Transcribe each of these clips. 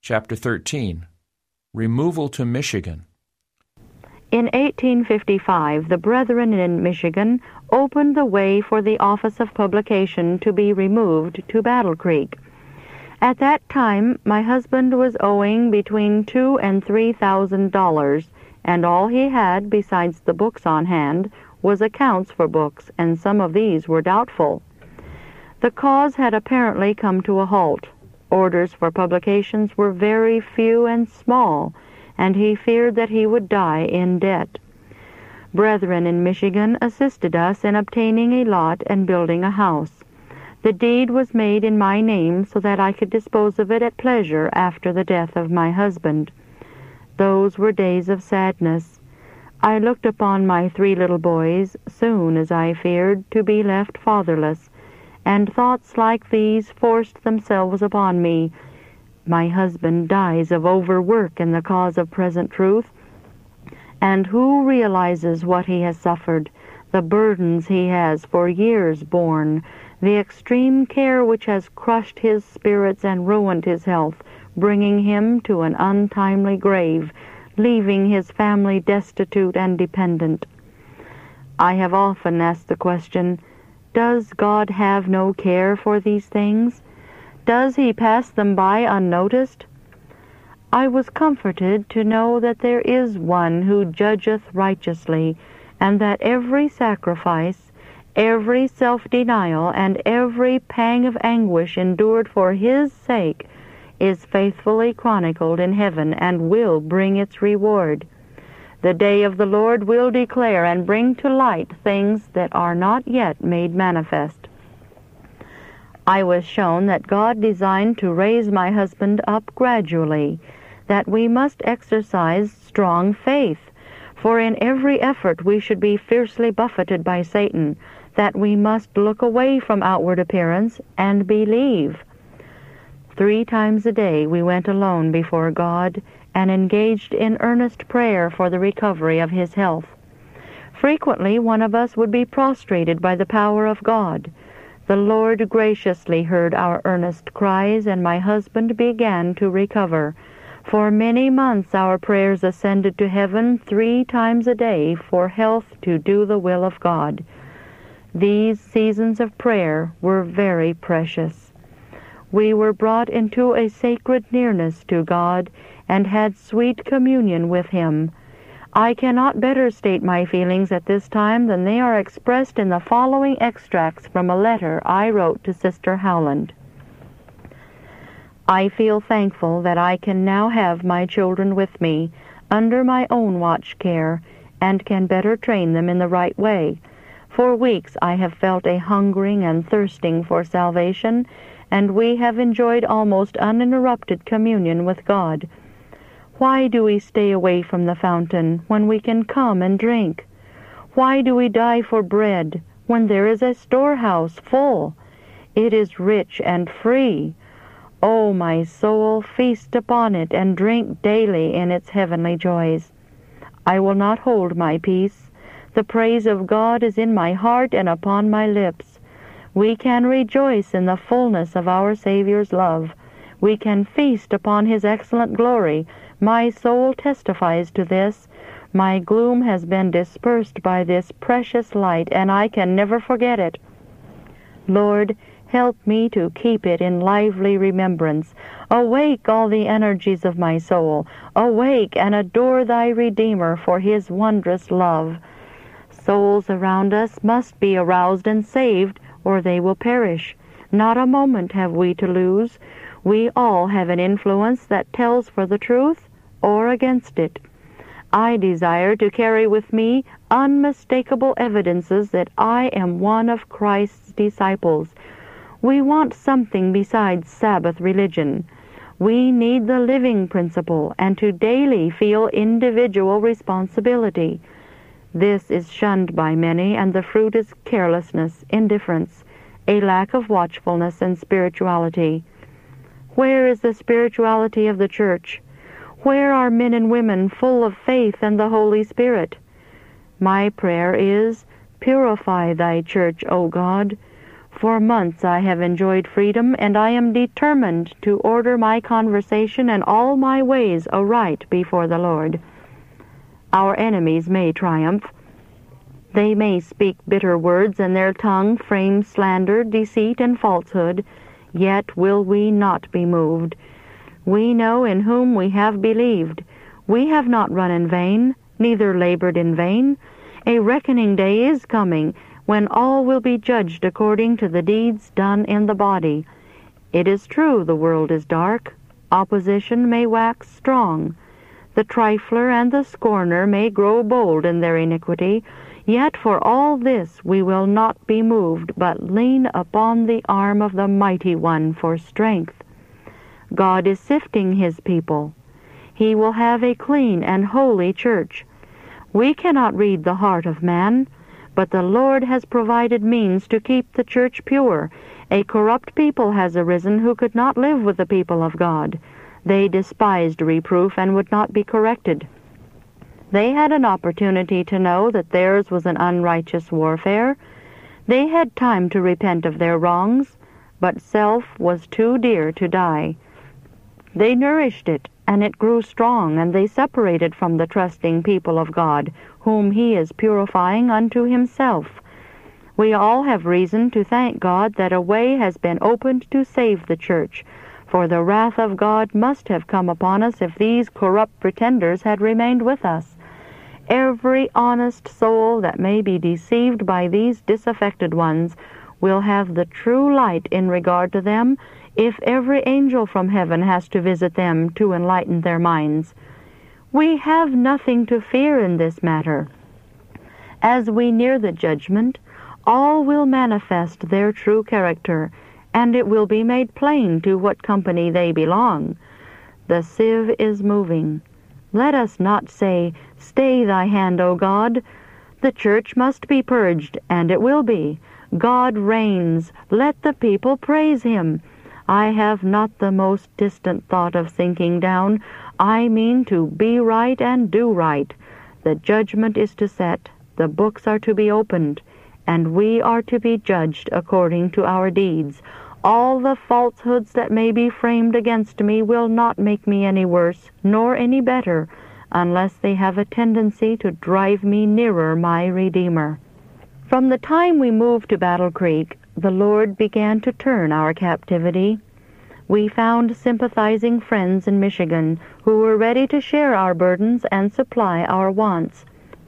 Chapter 13. Removal to Michigan. In 1855, the Brethren in Michigan opened the way for the Office of Publication to be removed to Battle Creek. At that time, my husband was owing between $2,000 and $3,000, and all he had, besides the books on hand, was accounts for books, and some of these were doubtful. The cause had apparently come to a halt. Orders for publications were very few and small, and he feared that he would die in debt. Brethren in Michigan assisted us in obtaining a lot and building a house. The deed was made in my name so that I could dispose of it at pleasure after the death of my husband. Those were days of sadness. I looked upon my 3 little boys, soon, as I feared, to be left fatherless, and thoughts like these forced themselves upon me. My husband dies of overwork in the cause of present truth, and who realizes what he has suffered, the burdens he has for years borne, the extreme care which has crushed his spirits and ruined his health, bringing him to an untimely grave, leaving his family destitute and dependent. I have often asked the question, does God have no care for these things? Does he pass them by unnoticed? I was comforted to know that there is one who judgeth righteously, and that every sacrifice, every self-denial, and every pang of anguish endured for his sake is faithfully chronicled in heaven and will bring its reward. The day of the Lord will declare and bring to light things that are not yet made manifest. I was shown that God designed to raise my husband up gradually, that we must exercise strong faith, for in every effort we should be fiercely buffeted by Satan, that we must look away from outward appearance and believe. 3 times a day we went alone before God and engaged in earnest prayer for the recovery of his health. Frequently one of us would be prostrated by the power of God. The Lord graciously heard our earnest cries, and my husband began to recover. For many months our prayers ascended to heaven 3 times a day for health to do the will of God. These seasons of prayer were very precious. We were brought into a sacred nearness to God and had sweet communion with him. I cannot better state my feelings at this time than they are expressed in the following extracts from a letter I wrote to Sister Howland. I feel thankful that I can now have my children with me, under my own watch care, and can better train them in the right way. For weeks I have felt a hungering and thirsting for salvation, and we have enjoyed almost uninterrupted communion with God. Why do we stay away from the fountain when we can come and drink? Why do we die for bread when there is a storehouse full? It is rich and free. O my soul, feast upon it and drink daily in its heavenly joys. I will not hold my peace. The praise of God is in my heart and upon my lips. We can rejoice in the fullness of our Savior's love. We can feast upon his excellent glory. My soul testifies to this. My gloom has been dispersed by this precious light, and I can never forget it. Lord, help me to keep it in lively remembrance. Awake all the energies of my soul. Awake and adore thy Redeemer for his wondrous love. Souls around us must be aroused and saved, or they will perish. Not a moment have we to lose. We all have an influence that tells for the truth or against it. I desire to carry with me unmistakable evidences that I am one of Christ's disciples. We want something besides Sabbath religion. We need the living principle and to daily feel individual responsibility. This is shunned by many, and the fruit is carelessness, indifference, a lack of watchfulness and spirituality. Where is the spirituality of the church? Where are men and women full of faith and the Holy Spirit? My prayer is, purify thy church, O God, For months I have enjoyed freedom, and I am determined to order my conversation and all my ways aright before the Lord. Our enemies may triumph. They may speak bitter words, and their tongue frame slander, deceit, and falsehood, yet will we not be moved. We know in whom we have believed. We have not run in vain, neither labored in vain. A reckoning day is coming, when all will be judged according to the deeds done in the body. It is true the world is dark. Opposition may wax strong. The trifler and the scorner may grow bold in their iniquity. Yet for all this we will not be moved, but lean upon the arm of the Mighty One for strength. God is sifting His people. He will have a clean and holy church. We cannot read the heart of man, but the Lord has provided means to keep the church pure. A corrupt people has arisen who could not live with the people of God. They despised reproof and would not be corrected. They had an opportunity to know that theirs was an unrighteous warfare. They had time to repent of their wrongs, but self was too dear to die. They nourished it, and it grew strong, and they separated from the trusting people of God, whom He is purifying unto Himself. We all have reason to thank God that a way has been opened to save the church, for the wrath of God must have come upon us if these corrupt pretenders had remained with us. Every honest soul that may be deceived by these disaffected ones will have the true light in regard to them, if every angel from heaven has to visit them to enlighten their minds. We have nothing to fear in this matter. As we near the judgment, all will manifest their true character, and it will be made plain to what company they belong. The sieve is moving. Let us not say, "Stay thy hand, O God." The church must be purged, and it will be. God reigns. Let the people praise Him. I have not the most distant thought of sinking down. I mean to be right and do right. The judgment is to set. The books are to be opened, and we are to be judged according to our deeds. All the falsehoods that may be framed against me will not make me any worse, nor any better, unless they have a tendency to drive me nearer my Redeemer. From the time we moved to Battle Creek, the Lord began to turn our captivity. We found sympathizing friends in Michigan who were ready to share our burdens and supply our wants.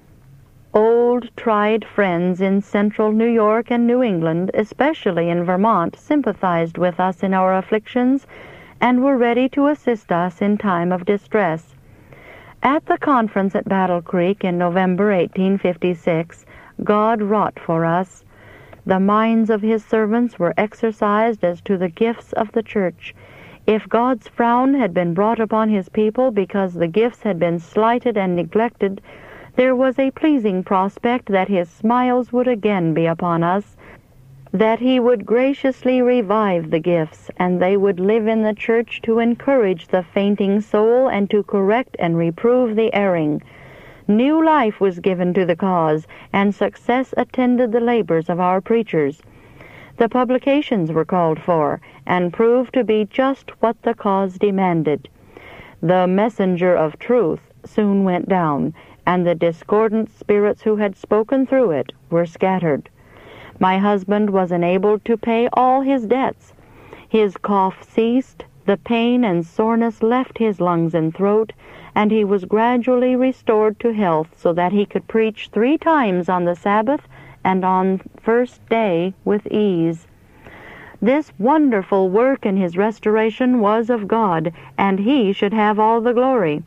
Old, tried friends in central New York and New England, especially in Vermont, sympathized with us in our afflictions and were ready to assist us in time of distress. At the conference at Battle Creek in November 1856, God wrought for us. The minds of His servants were exercised as to the gifts of the church. If God's frown had been brought upon His people because the gifts had been slighted and neglected, there was a pleasing prospect that His smiles would again be upon us, that He would graciously revive the gifts, and they would live in the church to encourage the fainting soul and to correct and reprove the erring. New life was given to the cause, and success attended the labors of our preachers. The publications were called for, and proved to be just what the cause demanded. The messenger of truth soon went down, and the discordant spirits who had spoken through it were scattered. My husband was enabled to pay all his debts. His cough ceased, the pain and soreness left his lungs and throat, and he was gradually restored to health so that he could preach 3 times on the Sabbath and on first day with ease. This wonderful work in his restoration was of God, and He should have all the glory.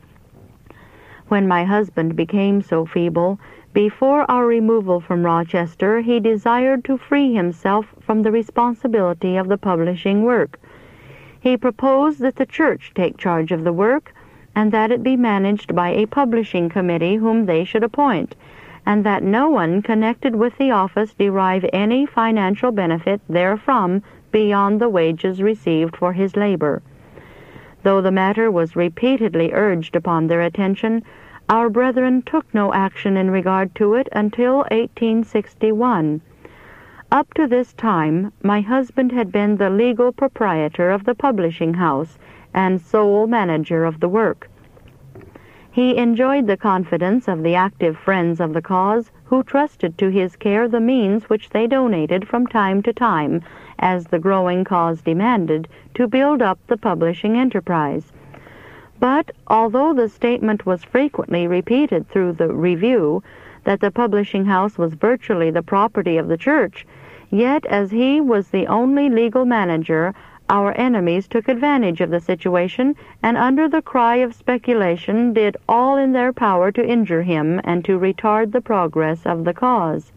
When my husband became so feeble, before our removal from Rochester, he desired to free himself from the responsibility of the publishing work. He proposed that the church take charge of the work, and that it be managed by a publishing committee whom they should appoint, and that no one connected with the office derive any financial benefit therefrom beyond the wages received for his labor. Though the matter was repeatedly urged upon their attention, our brethren took no action in regard to it until 1861. Up to this time, my husband had been the legal proprietor of the publishing house and sole manager of the work. He enjoyed the confidence of the active friends of the cause, who trusted to his care the means which they donated from time to time, as the growing cause demanded, to build up the publishing enterprise. But although the statement was frequently repeated through the Review that the publishing house was virtually the property of the church, yet as he was the only legal manager, our enemies took advantage of the situation, and under the cry of speculation did all in their power to injure him and to retard the progress of the cause.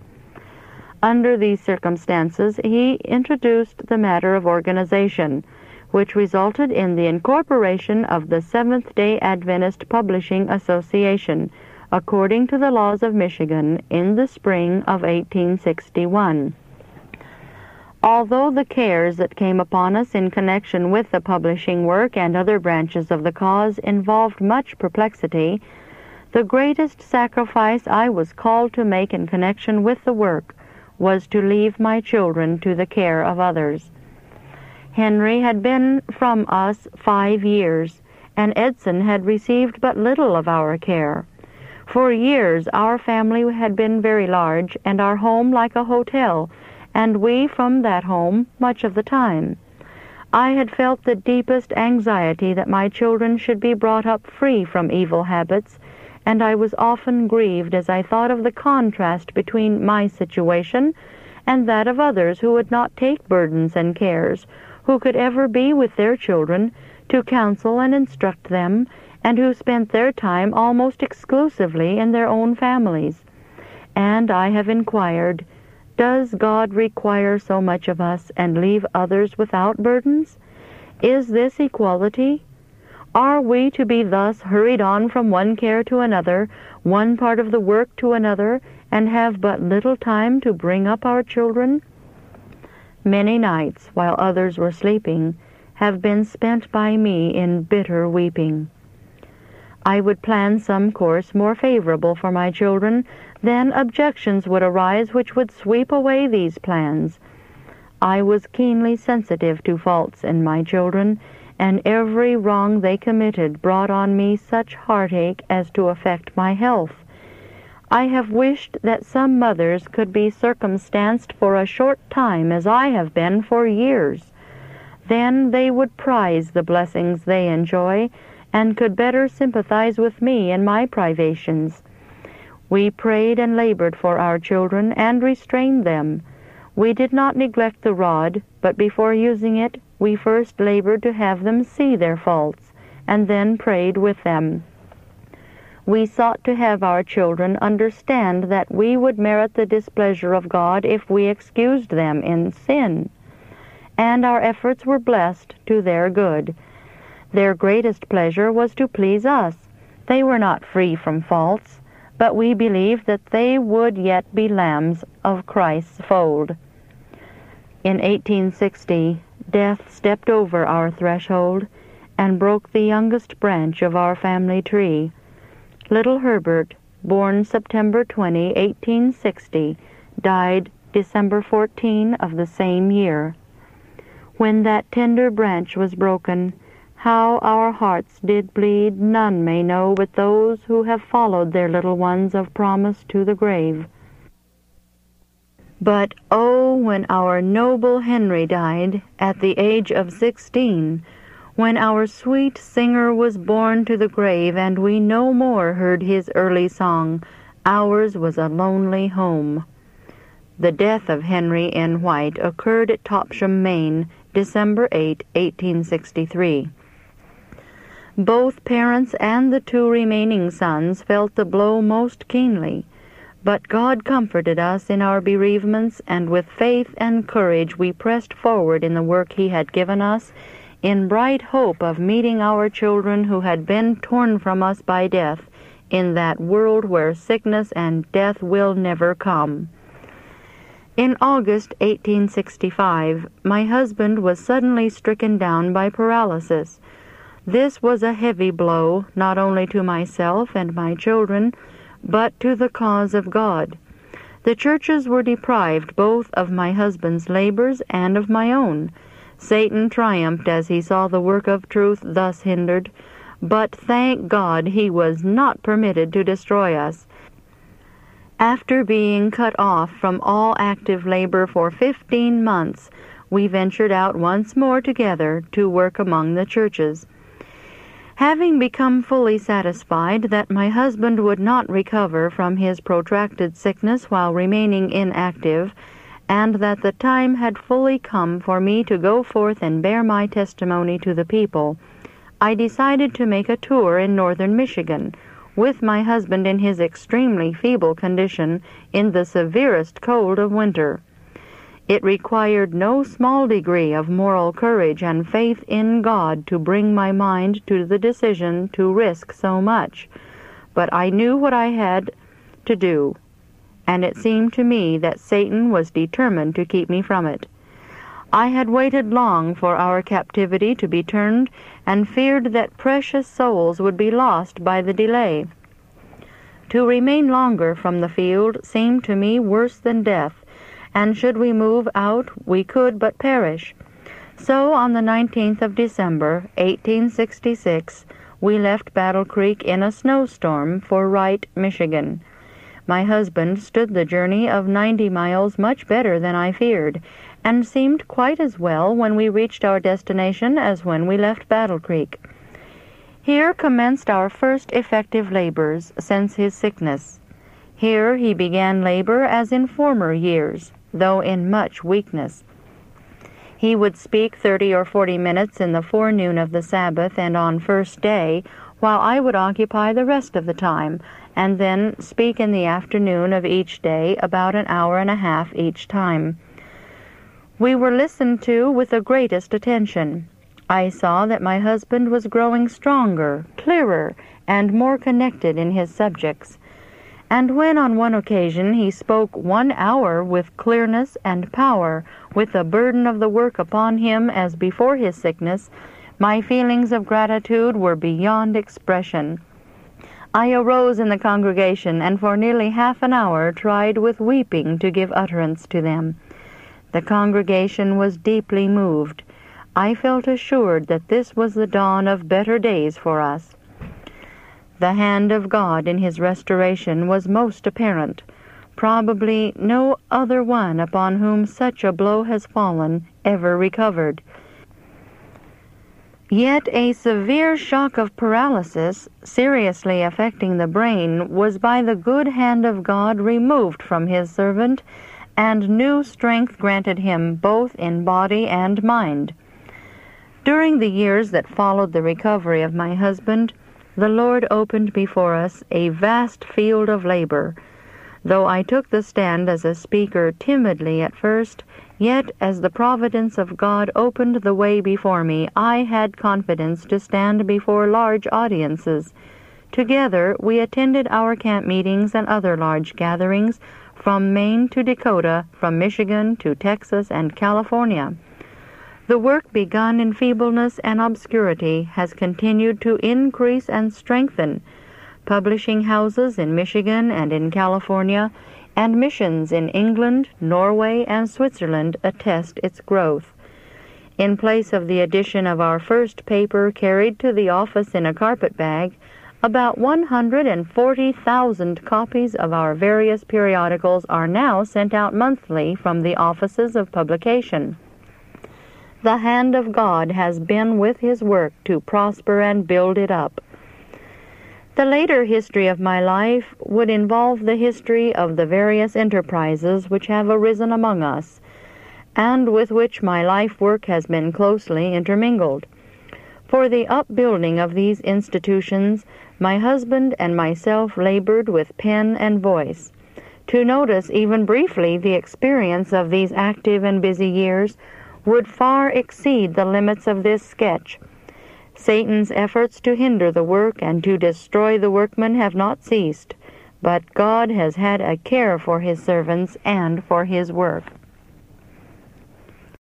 Under these circumstances, he introduced the matter of organization, which resulted in the incorporation of the Seventh-day Adventist Publishing Association, according to the laws of Michigan, in the spring of 1861. Although the cares that came upon us in connection with the publishing work and other branches of the cause involved much perplexity, the greatest sacrifice I was called to make in connection with the work was to leave my children to the care of others. Henry had been from us 5 years, and Edson had received but little of our care. For years our family had been very large, and our home like a hotel, and we from that home much of the time. I had felt the deepest anxiety that my children should be brought up free from evil habits, and I was often grieved as I thought of the contrast between my situation and that of others who would not take burdens and cares, who could ever be with their children to counsel and instruct them, and who spent their time almost exclusively in their own families. And I have inquired, does God require so much of us and leave others without burdens? Is this equality? Are we to be thus hurried on from one care to another, one part of the work to another, and have but little time to bring up our children? Many nights, while others were sleeping, have been spent by me in bitter weeping. I would plan some course more favorable for my children, then objections would arise which would sweep away these plans. I was keenly sensitive to faults in my children, and every wrong they committed brought on me such heartache as to affect my health. I have wished that some mothers could be circumstanced for a short time as I have been for years. Then they would prize the blessings they enjoy, and could better sympathize with me in my privations. We prayed and labored for our children and restrained them. We did not neglect the rod, but before using it, we first labored to have them see their faults, and then prayed with them. We sought to have our children understand that we would merit the displeasure of God if we excused them in sin, and our efforts were blessed to their good. Their greatest pleasure was to please us. They were not free from faults, but we believed that they would yet be lambs of Christ's fold. In 1860, death stepped over our threshold and broke the youngest branch of our family tree. Little Herbert, born September 20, 1860, died December 14 of the same year. When that tender branch was broken, how our hearts did bleed, none may know but those who have followed their little ones of promise to the grave. But oh, when our noble Henry died, at the age of 16, when our sweet singer was borne to the grave, and we no more heard his early song, ours was a lonely home. The death of Henry N. White occurred at Topsham, Maine, December 8, 1863. Both parents and the 2 remaining sons felt the blow most keenly, but God comforted us in our bereavements, and with faith and courage we pressed forward in the work He had given us, in bright hope of meeting our children who had been torn from us by death, in that world where sickness and death will never come. In August 1865, my husband was suddenly stricken down by paralysis. This was a heavy blow, not only to myself and my children, but to the cause of God. The churches were deprived both of my husband's labors and of my own. Satan triumphed as he saw the work of truth thus hindered, but thank God he was not permitted to destroy us. After being cut off from all active labor for 15 months, we ventured out once more together to work among the churches. Having become fully satisfied that my husband would not recover from his protracted sickness while remaining inactive, and that the time had fully come for me to go forth and bear my testimony to the people, I decided to make a tour in northern Michigan, with my husband in his extremely feeble condition in the severest cold of winter. It required no small degree of moral courage and faith in God to bring my mind to the decision to risk so much, but I knew what I had to do, and it seemed to me that Satan was determined to keep me from it. I had waited long for our captivity to be turned, and feared that precious souls would be lost by the delay. To remain longer from the field seemed to me worse than death, and should we move out, we could but perish. So on the 19th of December, 1866, we left Battle Creek in a snowstorm for Wright, Michigan. My husband stood the journey of 90 miles much better than I feared, and seemed quite as well when we reached our destination as when we left Battle Creek. Here commenced our first effective labors since his sickness. Here he began labor as in former years, though in much weakness. He would speak 30 or 40 minutes in the forenoon of the Sabbath and on first day, while I would occupy the rest of the time, and then speak in the afternoon of each day about an hour and a half each time. We were listened to with the greatest attention. I saw that my husband was growing stronger, clearer, and more connected in his subjects. And when on one occasion he spoke 1 hour with clearness and power, with the burden of the work upon him as before his sickness, my feelings of gratitude were beyond expression. I arose in the congregation, and for nearly half an hour tried with weeping to give utterance to them. The congregation was deeply moved. I felt assured that this was the dawn of better days for us. The hand of God in his restoration was most apparent. Probably no other one upon whom such a blow has fallen ever recovered. Yet a severe shock of paralysis, seriously affecting the brain, was by the good hand of God removed from his servant, and new strength granted him both in body and mind. During the years that followed the recovery of my husband, the Lord opened before us a vast field of labor. Though I took the stand as a speaker timidly at first, yet as the providence of God opened the way before me, I had confidence to stand before large audiences. Together we attended our camp meetings and other large gatherings, from Maine to Dakota, from Michigan to Texas and California. The work begun in feebleness and obscurity has continued to increase and strengthen. Publishing houses in Michigan and in California, and missions in England, Norway, and Switzerland attest its growth. In place of the edition of our first paper carried to the office in a carpet bag, about 140,000 copies of our various periodicals are now sent out monthly from the offices of publication. The hand of God has been with his work to prosper and build it up. The later history of my life would involve the history of the various enterprises which have arisen among us, and with which my life work has been closely intermingled. For the upbuilding of these institutions, my husband and myself labored with pen and voice. To notice even briefly the experience of these active and busy years would far exceed the limits of this sketch. Satan's efforts to hinder the work and to destroy the workmen have not ceased, but God has had a care for his servants and for his work.